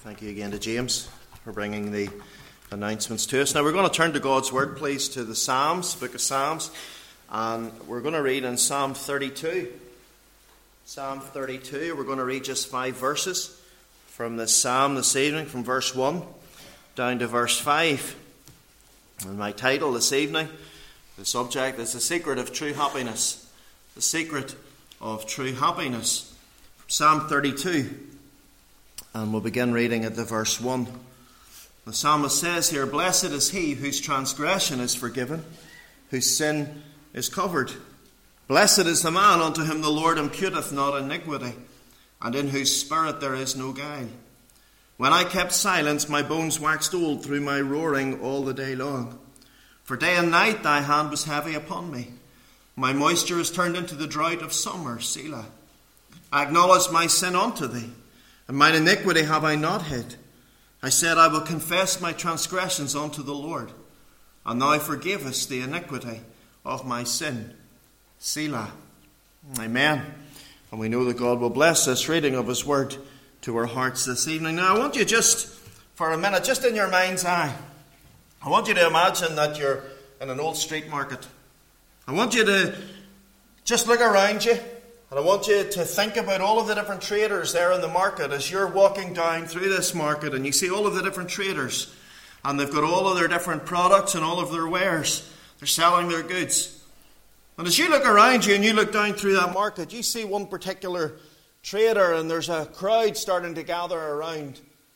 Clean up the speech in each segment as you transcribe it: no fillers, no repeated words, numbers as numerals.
Thank you again to James for bringing the announcements to us. Now we're going to turn to God's Word, please, to the Psalms, Book of Psalms. And we're going to read in Psalm 32. Psalm 32, we're going to read just 5 verses from this psalm this evening, from verse 1 down to verse 5. And my title this evening, the subject is The Secret of True Happiness. The Secret of True Happiness. Psalm 32. And we'll begin reading at the verse 1. The psalmist says here, "Blessed is he whose transgression is forgiven, whose sin is covered. Blessed is the man unto whom the Lord imputeth not iniquity, and in whose spirit there is no guile. When I kept silence, my bones waxed old through my roaring all the day long. For day and night thy hand was heavy upon me. My moisture is turned into the drought of summer, Selah. I acknowledged my sin unto thee, and mine iniquity have I not hid. I said, I will confess my transgressions unto the Lord, and thou forgavest the iniquity of my sin, Selah." Amen. And we know that God will bless this reading of His Word to our hearts this evening. Now I want you just, for a minute, just in your mind's eye, I want you to imagine that you're in an old street market. I want you to just look around you. And I want you to think about all of the different traders there in the market as you're walking down through this market and you see all of the different traders. And they've got all of their different products and all of their wares. They're selling their goods. And as you look around you and you look down through that market, you see one particular trader and there's a crowd starting to gather around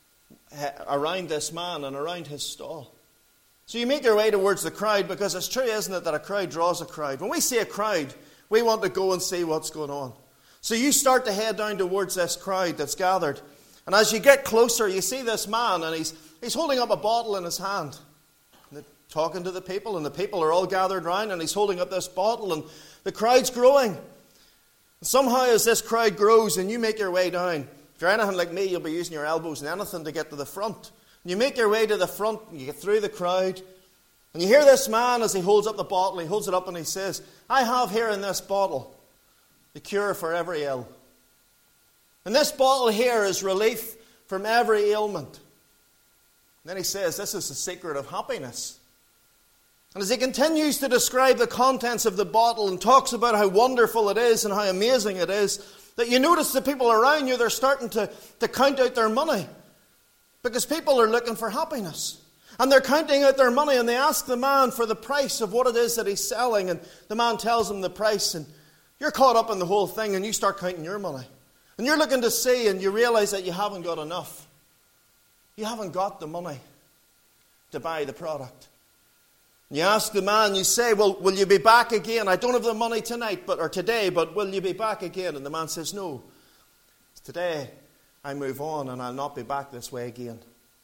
this man and around his stall. So you make your way towards the crowd because it's true, isn't it, that a crowd draws a crowd. When we see a crowd, we want to go and see what's going on. So you start to head down towards this crowd that's gathered. And as you get closer, you see this man, and he's holding up a bottle in his hand. And talking to the people, and the people are all gathered round, and he's holding up this bottle, and the crowd's growing. And somehow as this crowd grows, and you make your way down, if you're anything like me, you'll be using your elbows and anything to get to the front. And you make your way to the front, and you get through the crowd. And you hear this man as he holds up the bottle, he holds it up and he says, "I have here in this bottle the cure for every ill." And this bottle here is relief from every ailment. And then he says, "This is the secret of happiness." And as he continues to describe the contents of the bottle and talks about how wonderful it is and how amazing it is, that you notice the people around you, they're starting to count out their money. Because people are looking for happiness. And they're counting out their money and they ask the man for the price of what it is that he's selling. And the man tells them the price and you're caught up in the whole thing and you start counting your money. And you're looking to see and you realize that you haven't got enough. You haven't got the money to buy the product. And you ask the man, you say, "Well, will you be back again? I don't have the money tonight or today, but will you be back again?" And the man says, "No. Today I move on and I'll not be back this way again."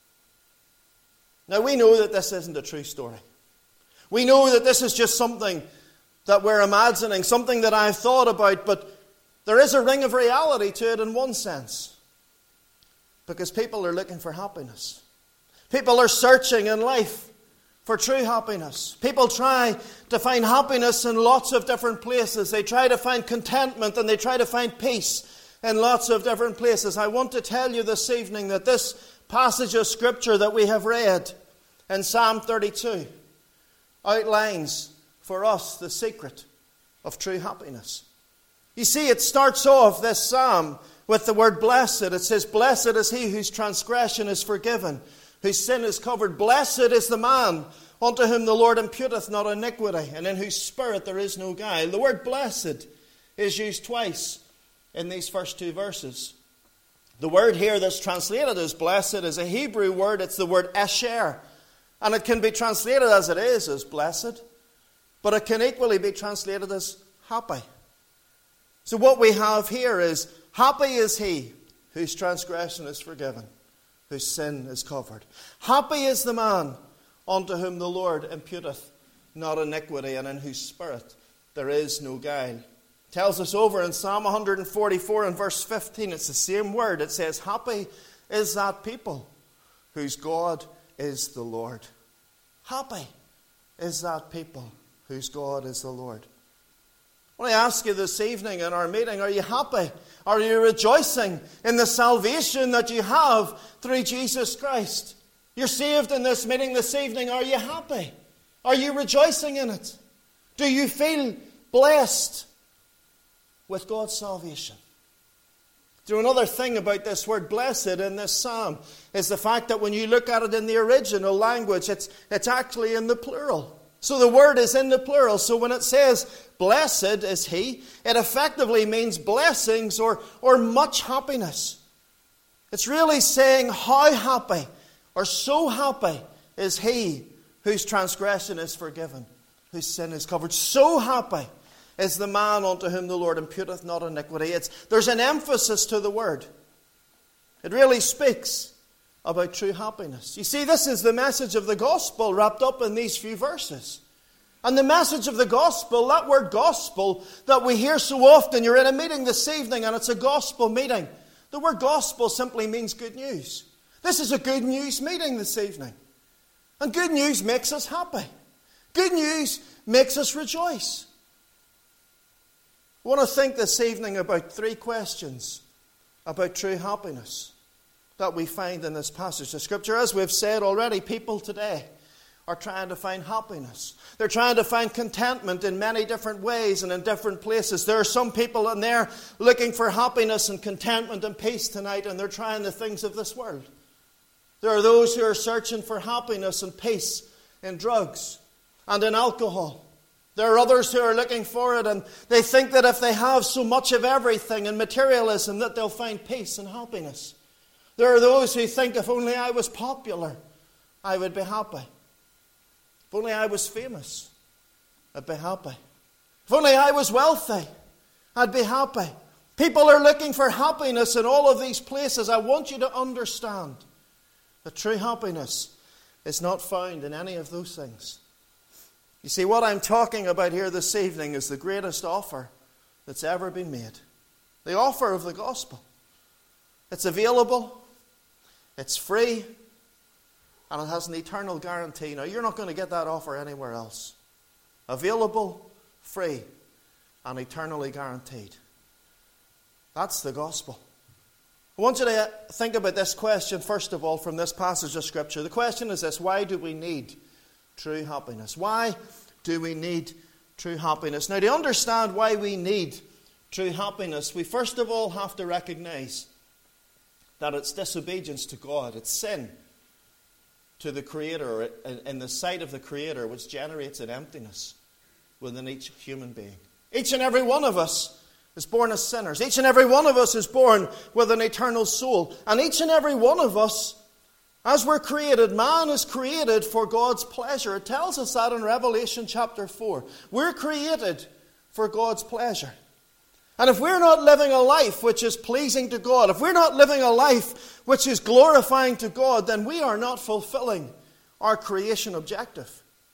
Now we know that this isn't a true story. We know that this is just something that we're imagining, something that I've thought about, but there is a ring of reality to it in one sense. Because people are looking for happiness. People are searching in life for true happiness. People try to find happiness in lots of different places. They try to find contentment and they try to find peace in lots of different places. I want to tell you this evening that this passage of Scripture that we have read in Psalm 32 outlines for us the secret of true happiness. You see, it starts off this psalm with the word blessed. It says, "Blessed is he whose transgression is forgiven, whose sin is covered. Blessed is the man unto whom the Lord imputeth not iniquity, and in whose spirit there is no guile." The word blessed is used twice in these first 2 verses. The word here that's translated as blessed is a Hebrew word. It's the word esher. And it can be translated as it is, as blessed. But it can equally be translated as happy. So what we have here is, happy is he whose transgression is forgiven, whose sin is covered. Happy is the man unto whom the Lord imputeth not iniquity, and in whose spirit there is no guile. Tells us over in Psalm 144 and verse 15, it's the same word. It says, "Happy is that people whose God is the Lord." Happy is that people whose God is the Lord. I I want to ask you this evening in our meeting, are you happy? Are you rejoicing in the salvation that you have through Jesus Christ? You're saved in this meeting this evening. Are you happy? Are you rejoicing in it? Do you feel blessed with God's salvation? Another thing about this word blessed in this psalm is the fact that when you look at it in the original language, it's actually in the plural. So the word is in the plural. So when it says blessed is he, it effectively means blessings or much happiness. It's really saying how happy or so happy is he whose transgression is forgiven, whose sin is covered. So happy is the man unto whom the Lord imputeth not iniquity. There's an emphasis to the word. It really speaks about true happiness. You see, this is the message of the gospel wrapped up in these few verses. And the message of the gospel, that word gospel that we hear so often, you're in a meeting this evening and it's a gospel meeting. The word gospel simply means good news. This is a good news meeting this evening. And good news makes us happy. Good news makes us rejoice. I want to think this evening about 3 questions about true happiness that we find in this passage of Scripture. As we've said already, people today are trying to find happiness. They're trying to find contentment in many different ways and in different places. There are some people in there looking for happiness and contentment and peace tonight, and they're trying the things of this world. There are those who are searching for happiness and peace in drugs and in alcohol. There are others who are looking for it, and they think that if they have so much of everything in materialism that they'll find peace and happiness. There are those who think if only I was popular, I would be happy. If only I was famous, I'd be happy. If only I was wealthy, I'd be happy. People are looking for happiness in all of these places. I want you to understand that true happiness is not found in any of those things. You see, what I'm talking about here this evening is the greatest offer that's ever been made. The offer of the gospel. It's available, it's free, and it has an eternal guarantee. Now, you're not going to get that offer anywhere else. Available, free, and eternally guaranteed. That's the gospel. I want you to think about this question, first of all, from this passage of Scripture. The question is this: why do we need true happiness? Why do we need true happiness? Now, to understand why we need true happiness, we first of all have to recognize that it's disobedience to God. It's sin to the Creator, in the sight of the Creator, which generates an emptiness within each human being. Each and every one of us is born as sinners. Each and every one of us is born with an eternal soul. And each and every one of us, as we're created, man is created for God's pleasure. It tells us that in Revelation chapter 4. We're created for God's pleasure. And if we're not living a life which is pleasing to God, if we're not living a life which is glorifying to God, then we are not fulfilling our creation objective.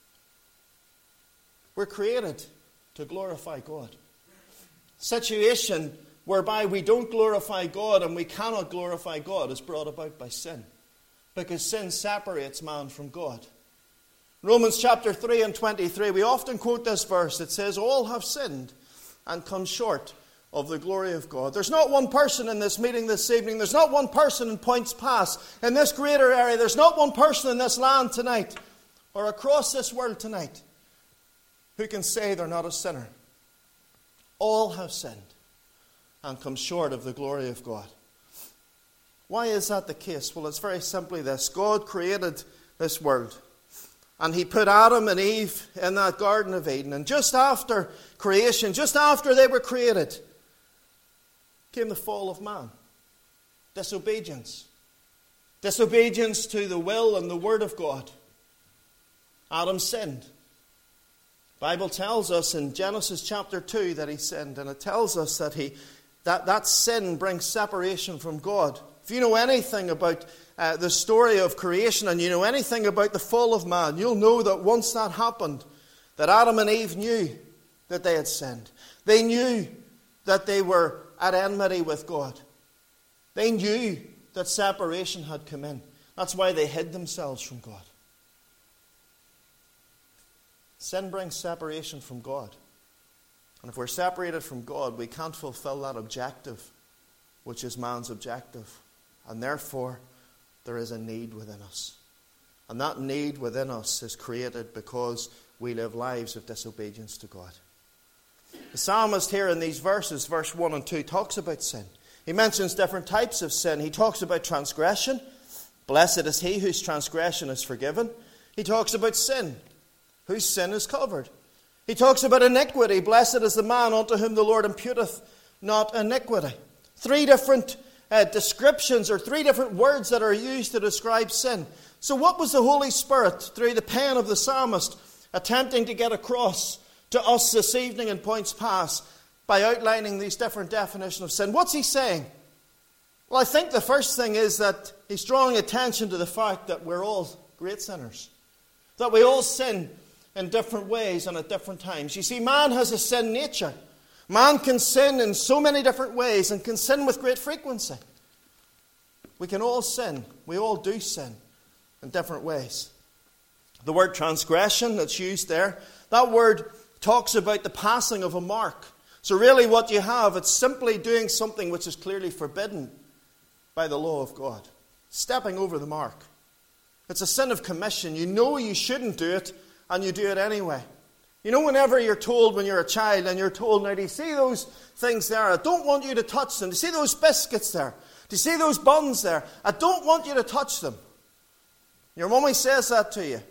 We're created to glorify God. Situation whereby we don't glorify God and we cannot glorify God is brought about by sin. Because sin separates man from God. Romans chapter 3 and 23, we often quote this verse. It says, all have sinned and come short of the glory of God. There's not one person in this meeting this evening. There's not one person in Points Pass, in this greater area. There's not one person in this land tonight or across this world tonight who can say they're not a sinner. All have sinned and come short of the glory of God. Why is that the case? Well, it's very simply this. God created this world. And He put Adam and Eve in that Garden of Eden. And just after creation, just after they were created, came the fall of man. Disobedience. Disobedience to the will and the word of God. Adam sinned. The Bible tells us in Genesis chapter 2 that he sinned. And it tells us that that sin brings separation from God. If you know anything about the story of creation and you know anything about the fall of man, you'll know that once that happened, that Adam and Eve knew that they had sinned. They knew that they were at enmity with God. They knew that separation had come in. That's why they hid themselves from God. Sin brings separation from God. And if we're separated from God, we can't fulfill that objective, which is man's objective. And therefore, there is a need within us. And that need within us is created because we live lives of disobedience to God. The psalmist here in these verses, verse 1 and 2, talks about sin. He mentions different types of sin. He talks about transgression. Blessed is he whose transgression is forgiven. He talks about sin, whose sin is covered. He talks about iniquity. Blessed is the man unto whom the Lord imputeth not iniquity. Three different descriptions, or three different words that are used to describe sin. So what was the Holy Spirit, through the pen of the psalmist, attempting to get across to us this evening in Points Pass by outlining these different definitions of sin? What's he saying? Well, I think the first thing is that he's drawing attention to the fact that we're all great sinners. That we all sin in different ways and at different times. You see, man has a sin nature. Man can sin in so many different ways and can sin with great frequency. We can all sin. We all do sin in different ways. The word transgression that's used there, that word talks about the passing of a mark. So really what you have, it's simply doing something which is clearly forbidden by the law of God. Stepping over the mark. It's a sin of commission. You know you shouldn't do it, and you do it anyway. You know, whenever you're told when you're a child, and you're told, now do you see those things there? I don't want you to touch them. Do you see those biscuits there? Do you see those buns there? I don't want you to touch them. Your mummy says that to you.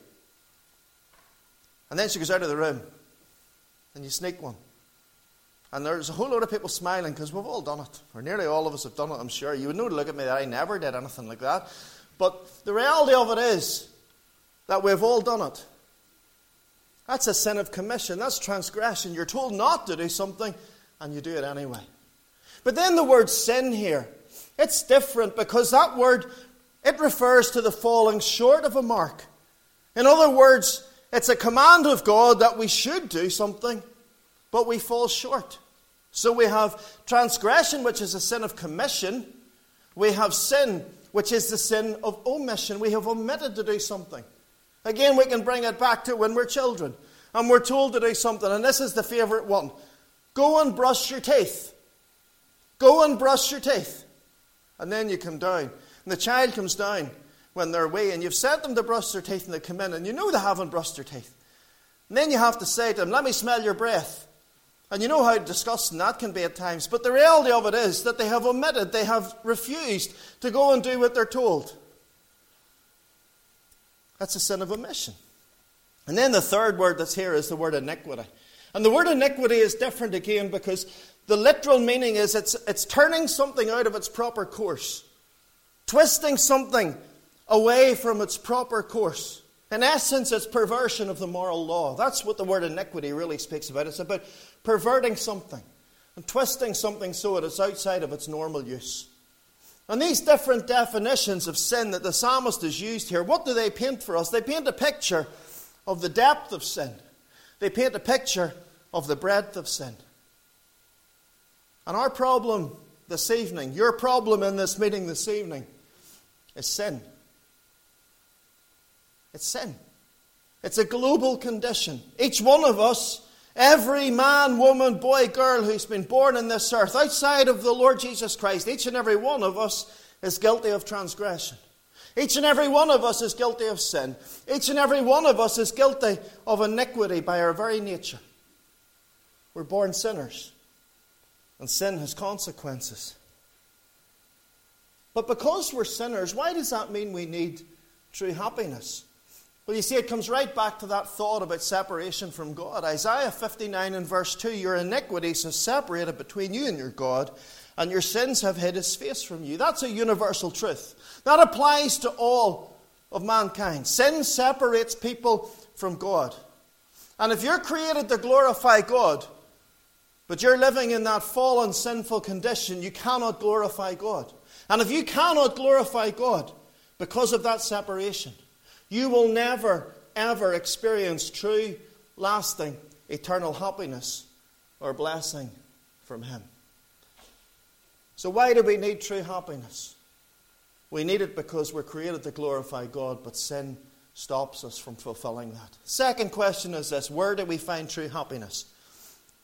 And then she goes out of the room. And you sneak one. And there's a whole load of people smiling because we've all done it. Or nearly all of us have done it, I'm sure. You would know to look at me that I never did anything like that. But the reality of it is that we've all done it. That's a sin of commission. That's transgression. You're told not to do something, and you do it anyway. But then the word sin here, it's different because that word, it refers to the falling short of a mark. In other words, it's a command of God that we should do something, but we fall short. So we have transgression, which is a sin of commission. We have sin, which is the sin of omission. We have omitted to do something. Again, we can bring it back to when we're children and we're told to do something. And this is the favourite one. Go and brush your teeth. Go and brush your teeth. And then you come down. And the child comes down when they're away. And you've sent them to brush their teeth and they come in. And you know they haven't brushed their teeth. And then you have to say to them, let me smell your breath. And you know how disgusting that can be at times. But the reality of it is that they have omitted. They have refused to go and do what they're told. That's a sin of omission. And then the third word that's here is the word iniquity. And the word iniquity is different again because the literal meaning is it's turning something out of its proper course. Twisting something away from its proper course. In essence, it's perversion of the moral law. That's what the word iniquity really speaks about. It's about perverting something and twisting something so that it's outside of its normal use. And these different definitions of sin that the psalmist has used here, what do they paint for us? They paint a picture of the depth of sin. They paint a picture of the breadth of sin. And our problem this evening, your problem in this meeting this evening, is sin. It's sin. It's a global condition. Each one of us, every man, woman, boy, girl who's been born in this earth, outside of the Lord Jesus Christ, each and every one of us is guilty of transgression. Each and every one of us is guilty of sin. Each and every one of us is guilty of iniquity by our very nature. We're born sinners. And sin has consequences. But because we're sinners, why does that mean we need true happiness? Well, you see, it comes right back to that thought about separation from God. Isaiah 59 and verse 2, your iniquities have separated between you and your God, and your sins have hid his face from you. That's a universal truth. That applies to all of mankind. Sin separates people from God. And if you're created to glorify God, but you're living in that fallen, sinful condition, you cannot glorify God. And if you cannot glorify God because of that separation, you will never, ever experience true, lasting, eternal happiness or blessing from him. So why do we need true happiness? We need it because we're created to glorify God, but sin stops us from fulfilling that. Second question is this: where do we find true happiness?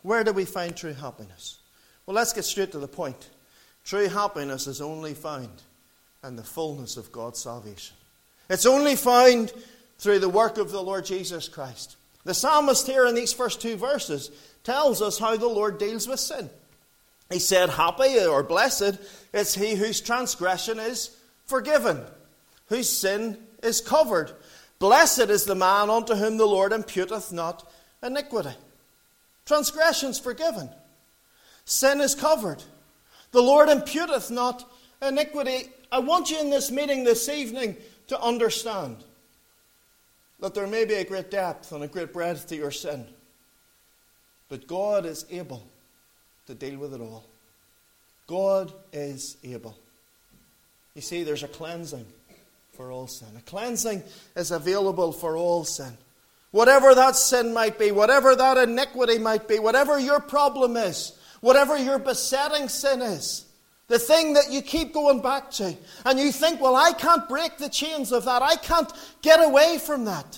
Where do we find true happiness? Well, let's get straight to the point. True happiness is only found in the fullness of God's salvation. It's only found through the work of the Lord Jesus Christ. The psalmist here in these first 2 verses tells us how the Lord deals with sin. He said, happy or blessed is he whose transgression is forgiven, whose sin is covered. Blessed is the man unto whom the Lord imputeth not iniquity. Transgression's forgiven. Sin is covered. The Lord imputeth not iniquity. I want you in this meeting this evening to understand that there may be a great depth and a great breadth to your sin, but God is able to deal with it all. God is able. You see, there's a cleansing for all sin. A cleansing is available for all sin. Whatever that sin might be, whatever that iniquity might be, whatever your problem is, whatever your besetting sin is, the thing that you keep going back to, and you think, well, I can't break the chains of that. I can't get away from that.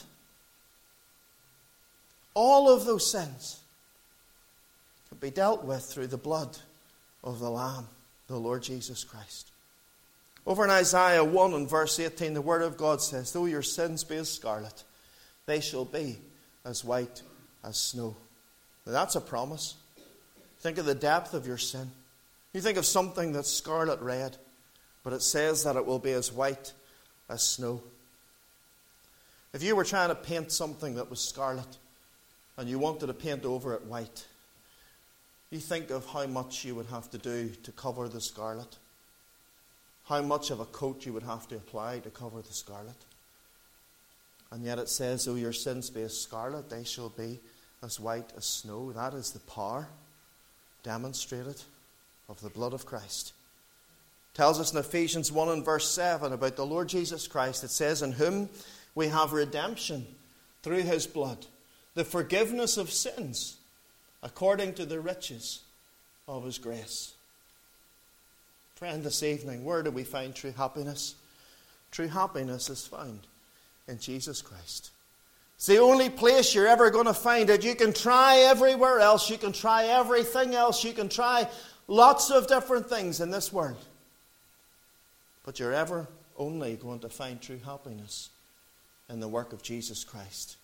All of those sins can be dealt with through the blood of the Lamb, the Lord Jesus Christ. Over in Isaiah 1 and verse 18, the Word of God says, though your sins be as scarlet, they shall be as white as snow. Now that's a promise. Think of the depth of your sin. You think of something that's scarlet red, but it says that it will be as white as snow. If you were trying to paint something that was scarlet and you wanted to paint over it white, you think of how much you would have to do to cover the scarlet. How much of a coat you would have to apply to cover the scarlet. And yet it says, though your sins be as scarlet, they shall be as white as snow. That is the power demonstrated of the blood of Christ. It tells us in Ephesians 1 and verse 7 about the Lord Jesus Christ. It says, in whom we have redemption through his blood, the forgiveness of sins, according to the riches of his grace. Friend, this evening, where do we find true happiness? True happiness is found in Jesus Christ. It's the only place you're ever going to find it. You can try everywhere else. You can try everything else. You can try lots of different things in this world. But you're ever only going to find true happiness in the work of Jesus Christ.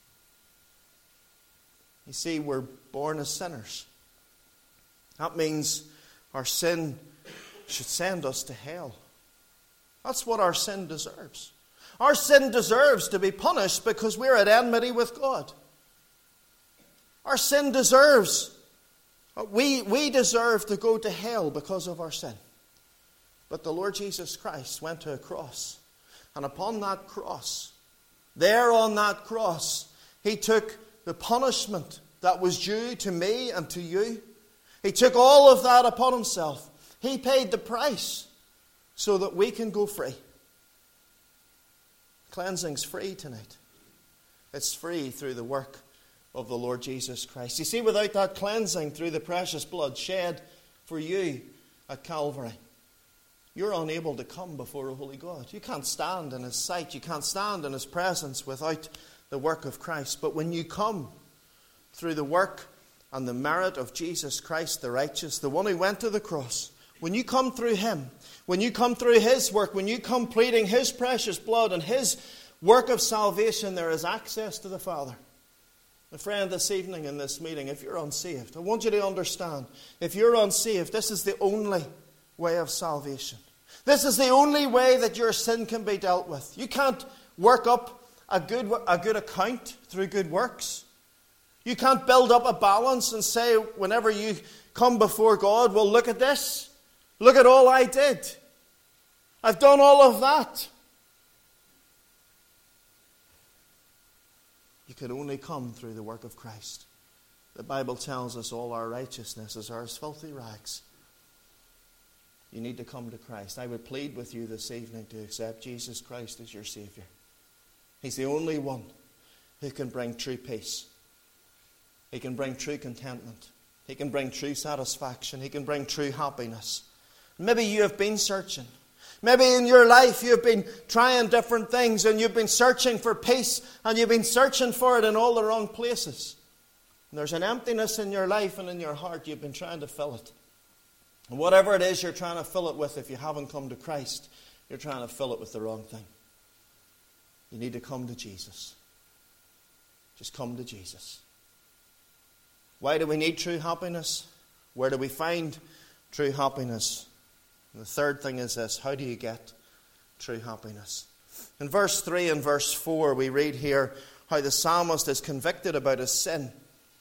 You see, we're born as sinners. That means our sin should send us to hell. That's what our sin deserves. Our sin deserves to be punished because we're at enmity with God. Our sin deserves, we deserve to go to hell because of our sin. But the Lord Jesus Christ went to a cross. And upon that cross, there on that cross, he took the punishment that was due to me and to you. He took all of that upon himself. He paid the price so that we can go free. Cleansing's free tonight. It's free through the work of the Lord Jesus Christ. You see, without that cleansing through the precious blood shed for you at Calvary, you're unable to come before a holy God. You can't stand in his sight. You can't stand in his presence without the work of Christ. But when you come through the work and the merit of Jesus Christ the righteous, the one who went to the cross, when you come through him, when you come through his work, when you come pleading his precious blood and his work of salvation, there is access to the Father. My friend, this evening in this meeting, if you're unsaved, I want you to understand, if you're unsaved, this is the only way of salvation. This is the only way that your sin can be dealt with. You can't work up a good account through good works. You can't build up a balance and say, whenever you come before God, well, look at this. Look at all I did. I've done all of that. You can only come through the work of Christ. The Bible tells us all our righteousnesses are as filthy rags. You need to come to Christ. I would plead with you this evening to accept Jesus Christ as your Savior. He's the only one who can bring true peace. He can bring true contentment. He can bring true satisfaction. He can bring true happiness. Maybe you have been searching. Maybe in your life you have been trying different things and you've been searching for peace and you've been searching for it in all the wrong places. And there's an emptiness in your life and in your heart. You've been trying to fill it. And whatever it is you're trying to fill it with, if you haven't come to Christ, you're trying to fill it with the wrong thing. You need to come to Jesus. Just come to Jesus. Why do we need true happiness? Where do we find true happiness? And the third thing is this: how do you get true happiness? In verse 3 and verse 4 we read here how the psalmist is convicted about his sin.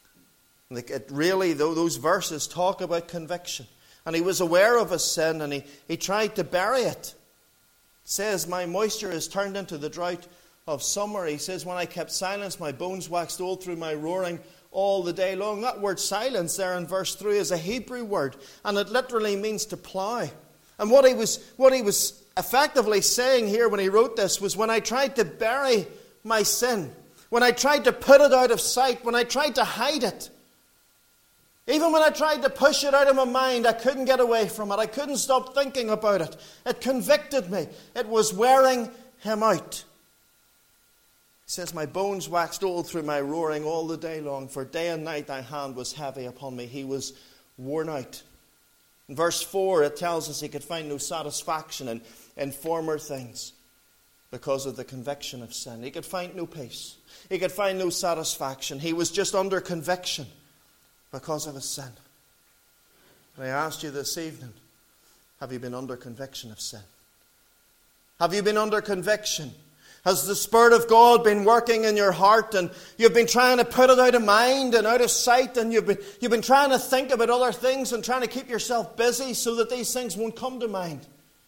Those verses talk about conviction. And he was aware of his sin and he tried to bury it. It says, my moisture is turned into the drought of summer. He says, when I kept silence, my bones waxed old through my roaring all the day long. That word silence there in verse 3 is a Hebrew word, and it literally means to plough. And what he was effectively saying here when he wrote this was, when I tried to bury my sin, when I tried to put it out of sight, when I tried to hide it, even when I tried to push it out of my mind, I couldn't get away from it. I couldn't stop thinking about it. It convicted me. It was wearing him out. He says, my bones waxed old through my roaring all the day long, for day and night thy hand was heavy upon me. He was worn out. In verse 4, it tells us he could find no satisfaction in former things because of the conviction of sin. He could find no peace. He could find no satisfaction. He was just under conviction because of his sin. And I asked you this evening, have you been under conviction of sin? Have you been under conviction? Has the Spirit of God been working in your heart, and you've been trying to put it out of mind and out of sight, and you've been trying to think about other things and trying to keep yourself busy so that these things won't come to mind?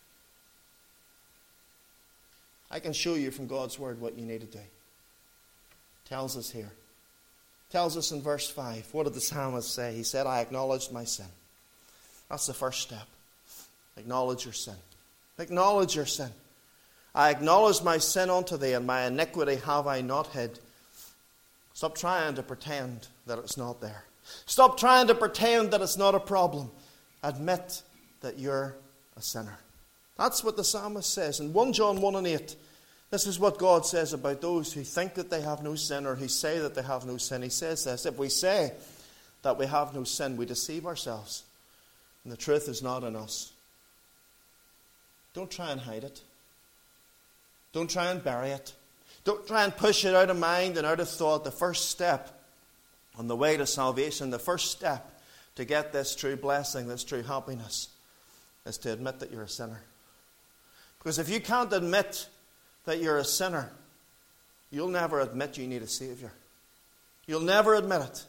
I can show you from God's Word what you need to do. It tells us here. Tells us in verse 5. What did the psalmist say? He said, I acknowledged my sin. That's the first step. Acknowledge your sin. Acknowledge your sin. I acknowledge my sin unto thee, and my iniquity have I not hid. Stop trying to pretend that it's not there. Stop trying to pretend that it's not a problem. Admit that you're a sinner. That's what the psalmist says. In 1 John 1 and 8, this is what God says about those who think that they have no sin, or who say that they have no sin. He says this: if we say that we have no sin, we deceive ourselves, and the truth is not in us. Don't try and hide it. Don't try and bury it. Don't try and push it out of mind and out of thought. The first step on the way to salvation, the first step to get this true blessing, this true happiness, is to admit that you're a sinner. Because if you can't admit that you're a sinner, you'll never admit you need a Savior. You'll never admit it.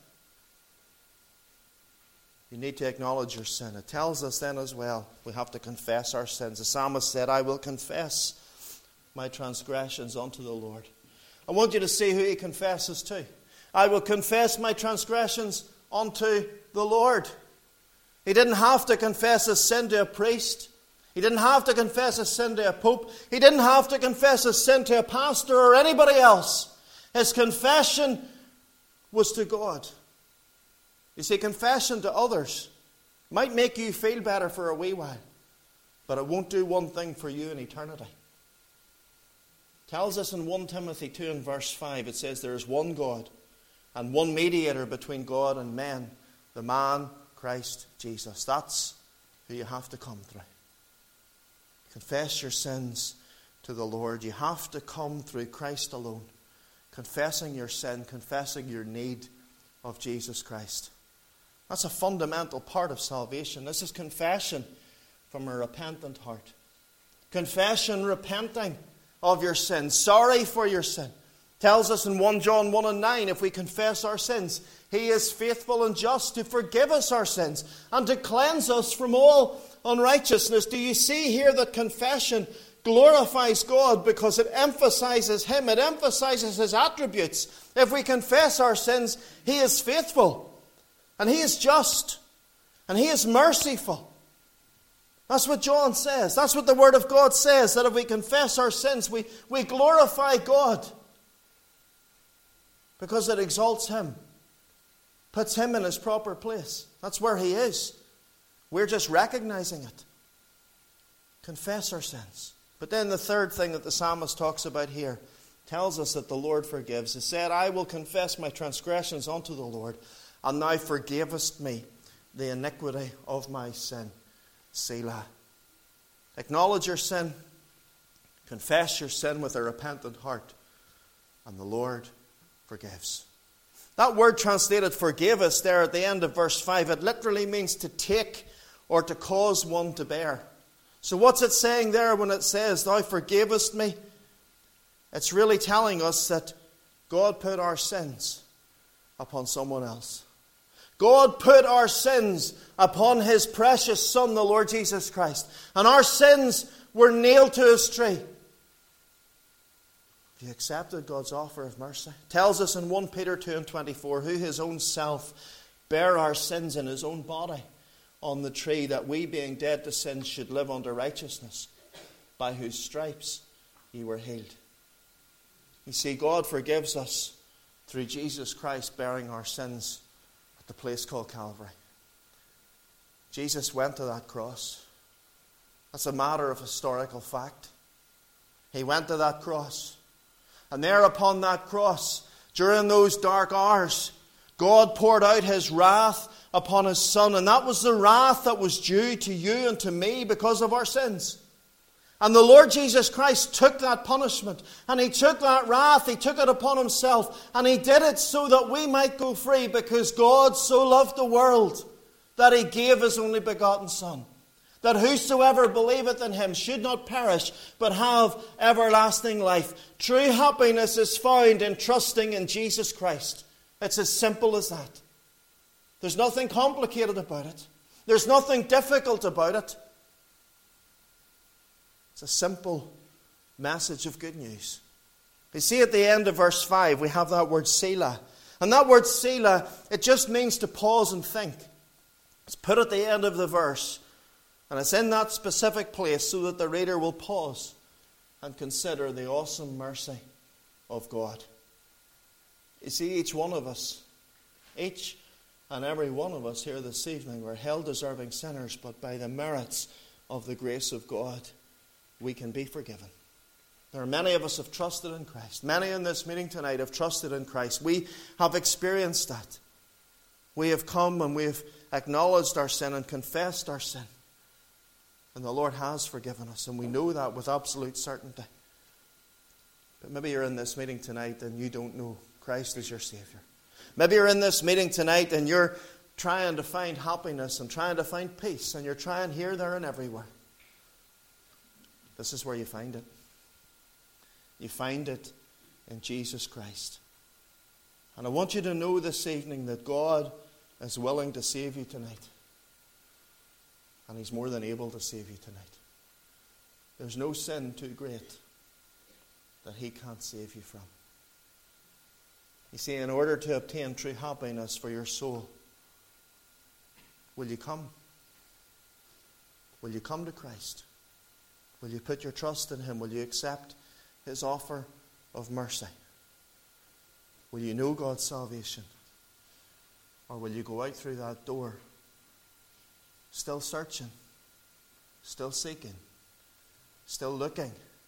You need to acknowledge your sin. It tells us then as well, we have to confess our sins. The psalmist said, I will confess my transgressions unto the Lord. I want you to see who he confesses to. I will confess my transgressions unto the Lord. He didn't have to confess his sin to a priest. He didn't have to confess his sin to a pope. He didn't have to confess his sin to a pastor or anybody else. His confession was to God. You see, confession to others might make you feel better for a wee while, but it won't do one thing for you in eternity. It tells us in 1 Timothy 2 and verse 5, it says, there is one God and one mediator between God and men, the man Christ Jesus. That's who you have to come through. Confess your sins to the Lord. You have to come through Christ alone. Confessing your sin, confessing your need of Jesus Christ. That's a fundamental part of salvation. This is confession from a repentant heart. Confession, repenting of your sin. Sorry for your sin. Tells us in 1 John 1 and 9, if we confess our sins, he is faithful and just to forgive us our sins and to cleanse us from all unrighteousness. Do you see here that confession glorifies God because it emphasizes him, it emphasizes his attributes. If we confess our sins, he is faithful and he is just and he is merciful. That's what John says. That's what the Word of God says, that if we confess our sins, we glorify God because it exalts him, puts him in his proper place. That's where he is. We're just recognizing it. Confess our sins. But then the third thing that the psalmist talks about here tells us that the Lord forgives. He said, I will confess my transgressions unto the Lord, and thou forgavest me the iniquity of my sin. Selah. Acknowledge your sin. Confess your sin with a repentant heart. And the Lord forgives. That word translated forgive us there at the end of verse 5, it literally means to take or to cause one to bear. So what's it saying there when it says, thou forgavest me? It's really telling us that God put our sins upon someone else. God put our sins upon His precious Son, the Lord Jesus Christ. And our sins were nailed to His tree. He accepted God's offer of mercy. It tells us in 1 Peter 2:24, who His own self bare our sins in His own body on the tree, that we, being dead to sin, should live unto righteousness, by whose stripes ye were healed. You see, God forgives us through Jesus Christ bearing our sins at the place called Calvary. Jesus went to that cross. That's a matter of historical fact. He went to that cross. And there upon that cross, during those dark hours, God poured out His wrath upon His Son. And that was the wrath that was due to you and to me because of our sins. And the Lord Jesus Christ took that punishment. And He took that wrath. He took it upon Himself. And He did it so that we might go free, because God so loved the world that He gave His only begotten Son, that whosoever believeth in Him should not perish, but have everlasting life. True happiness is found in trusting in Jesus Christ. It's as simple as that. There's nothing complicated about it. There's nothing difficult about it. It's a simple message of good news. You see, at the end of verse 5, we have that word Selah. And that word Selah, it just means to pause and think. It's put at the end of the verse. And it's in that specific place so that the reader will pause and consider the awesome mercy of God. You see, each one of us, each and every one of us here this evening, we're hell-deserving sinners, but by the merits of the grace of God, we can be forgiven. There are many of us who have trusted in Christ. Many in this meeting tonight have trusted in Christ. We have experienced that. We have come and we have acknowledged our sin and confessed our sin. And the Lord has forgiven us, and we know that with absolute certainty. But maybe you're in this meeting tonight and you don't know Christ as your Saviour. Maybe you're in this meeting tonight and you're trying to find happiness and trying to find peace, and you're trying here, there, and everywhere. This is where you find it. You find it in Jesus Christ. And I want you to know this evening that God is willing to save you tonight. And He's more than able to save you tonight. There's no sin too great that He can't save you from. You see, in order to obtain true happiness for your soul, will you come? Will you come to Christ? Will you put your trust in Him? Will you accept His offer of mercy? Will you know God's salvation? Or will you go out through that door still searching, still seeking, still looking,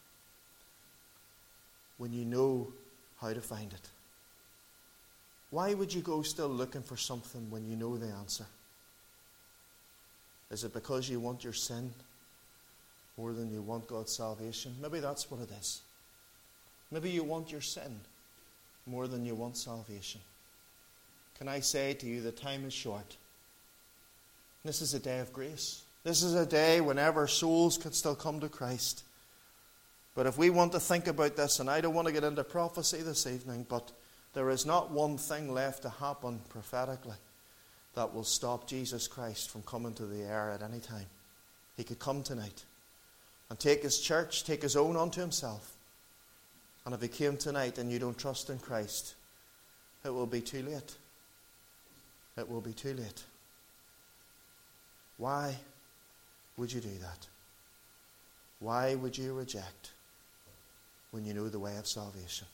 when you know how to find it? Why would you go still looking for something when you know the answer? Is it because you want your sin more than you want God's salvation? Maybe that's what it is. Maybe you want your sin more than you want salvation. Can I say to you, the time is short. This is a day of grace. This is a day whenever souls can still come to Christ. But if we want to think about this, and I don't want to get into prophecy this evening, but there is not one thing left to happen prophetically that will stop Jesus Christ from coming to the air at any time. He could come tonight and take His church, take His own unto Himself. And if He came tonight and you don't trust in Christ, it will be too late. It will be too late. Why would you do that? Why would you reject when you know the way of salvation?